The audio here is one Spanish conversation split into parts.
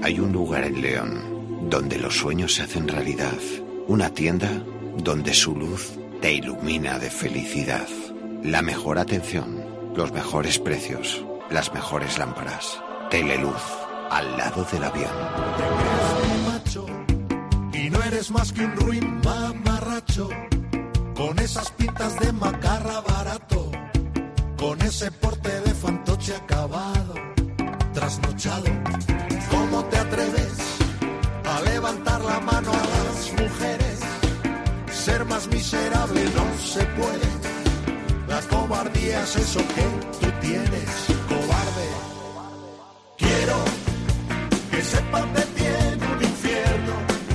Hay un lugar en León donde los sueños se hacen realidad. Una tienda donde su luz te ilumina de felicidad. La mejor atención, los mejores precios, las mejores lámparas. Teleluz, al lado del avión. Te crees un macho y no eres más que un ruin mamarracho, con esas pintas de macarra barato, con ese porte de fantoche acabado, trasnochado. ¿Cómo te atreves a levantar la mano a las mujeres? Ser más miserable no se puede. La cobardía es eso que tú tienes, cobarde. Quiero que sepan de ti en un infierno,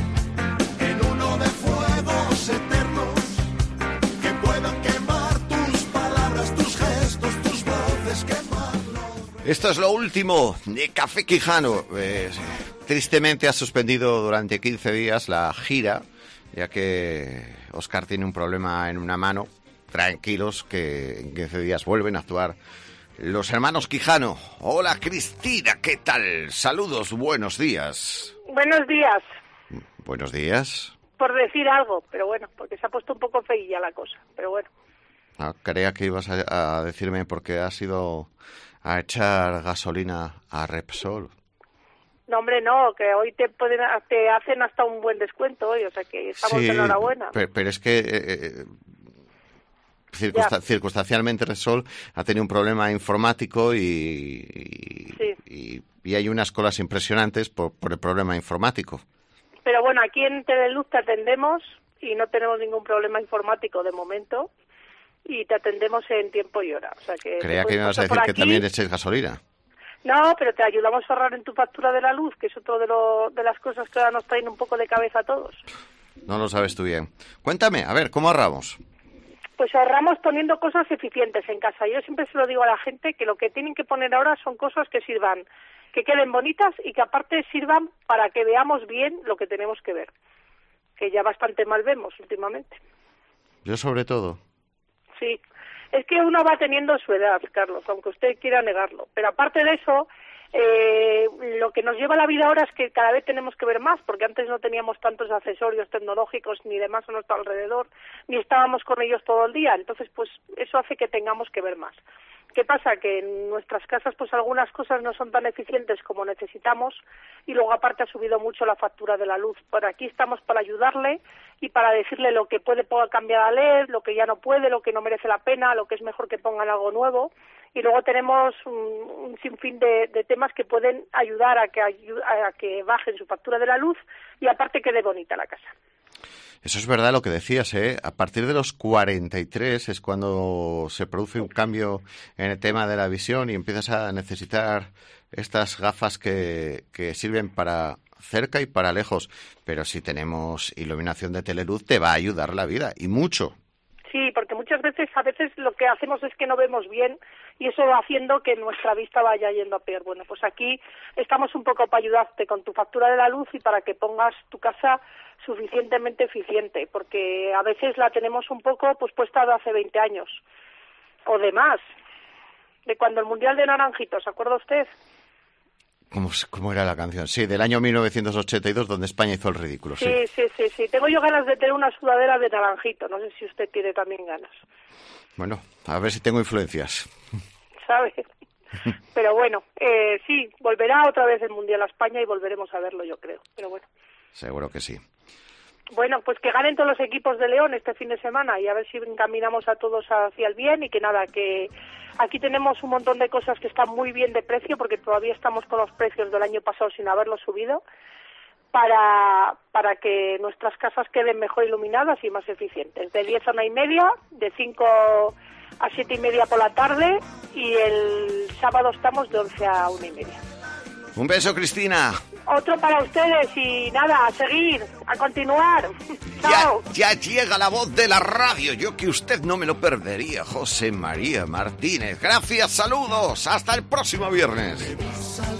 en uno de fuegos eternos, que puedan quemar tus palabras, tus gestos, tus voces, quemarlos. Esto es lo último de Café Quijano. Tristemente ha suspendido durante 15 días la gira, ya que Óscar tiene un problema en una mano. Tranquilos, que en 15 días vuelven a actuar los hermanos Quijano. Hola Cristina, ¿qué tal? Saludos, buenos días. Buenos días. Buenos días. Por decir algo, pero bueno, porque se ha puesto un poco feilla la cosa, pero bueno. Creía que ibas a decirme porque has ido a echar gasolina a Repsol. No, hombre, no, que hoy te hacen hasta un buen descuento hoy, o sea que estamos Sí, enhorabuena. Pero es que circunstancialmente Repsol ha tenido un problema informático y hay unas colas impresionantes por el problema informático. Pero bueno, aquí en Teleluz te atendemos y no tenemos ningún problema informático de momento y te atendemos en tiempo y hora. O sea que creía que me ibas a decir que también eches gasolina. No, pero te ayudamos a ahorrar en tu factura de la luz, que es otro de las cosas que ahora nos traen un poco de cabeza a todos. No lo sabes tú bien. Cuéntame, a ver, ¿cómo ahorramos? Pues ahorramos poniendo cosas eficientes en casa. Yo siempre se lo digo a la gente que lo que tienen que poner ahora son cosas que sirvan, que queden bonitas y que aparte sirvan para que veamos bien lo que tenemos que ver, que ya bastante mal vemos últimamente. Yo sobre todo. Sí, es que uno va teniendo su edad, Carlos, aunque usted quiera negarlo. Pero aparte de eso, lo que nos lleva la vida ahora es que cada vez tenemos que ver más, porque antes no teníamos tantos accesorios tecnológicos ni demás a nuestro alrededor, ni estábamos con ellos todo el día. Entonces, pues eso hace que tengamos que ver más. ¿Qué pasa? Que en nuestras casas pues algunas cosas no son tan eficientes como necesitamos y luego aparte ha subido mucho la factura de la luz. Por aquí estamos para ayudarle y para decirle lo que puede cambiar a LED, lo que ya no puede, lo que no merece la pena, lo que es mejor que pongan algo nuevo. Y luego tenemos un sinfín de temas que pueden ayudar a que bajen su factura de la luz y aparte quede bonita la casa. Eso es verdad lo que decías, ¿eh? A partir de los 43 es cuando se produce un cambio en el tema de la visión y empiezas a necesitar estas gafas que sirven para cerca y para lejos. Pero si tenemos iluminación de Teleluz te va a ayudar la vida, y mucho. Sí, porque a veces lo que hacemos es que no vemos bien y eso va haciendo que nuestra vista vaya yendo a peor. Bueno, pues aquí estamos un poco para ayudarte con tu factura de la luz y para que pongas tu casa suficientemente eficiente, porque a veces la tenemos un poco pues puesta de hace 20 años o de más, de cuando el Mundial de Naranjito, ¿se acuerda usted? ¿Cómo era la canción? Sí, del año 1982, donde España hizo el ridículo. Sí. Tengo yo ganas de tener una sudadera de Naranjito. No sé si usted tiene también ganas. Bueno, a ver si tengo influencias. ¿Sabe? Pero bueno, sí, volverá otra vez el Mundial a España y volveremos a verlo, yo creo. Pero bueno. Seguro que sí. Bueno, pues que ganen todos los equipos de León este fin de semana y a ver si encaminamos a todos hacia el bien y que nada, que aquí tenemos un montón de cosas que están muy bien de precio porque todavía estamos con los precios del año pasado sin haberlos subido para que nuestras casas queden mejor iluminadas y más eficientes. De 10 a 1:30, de 5 a 7:30 por la tarde y el sábado estamos de 11 a 1:30. Un beso, Cristina. Otro para ustedes y nada, a seguir, a continuar. Chao. Ya llega la voz de la radio, yo que usted no me lo perdería, José María Martínez. Gracias, saludos, hasta el próximo viernes.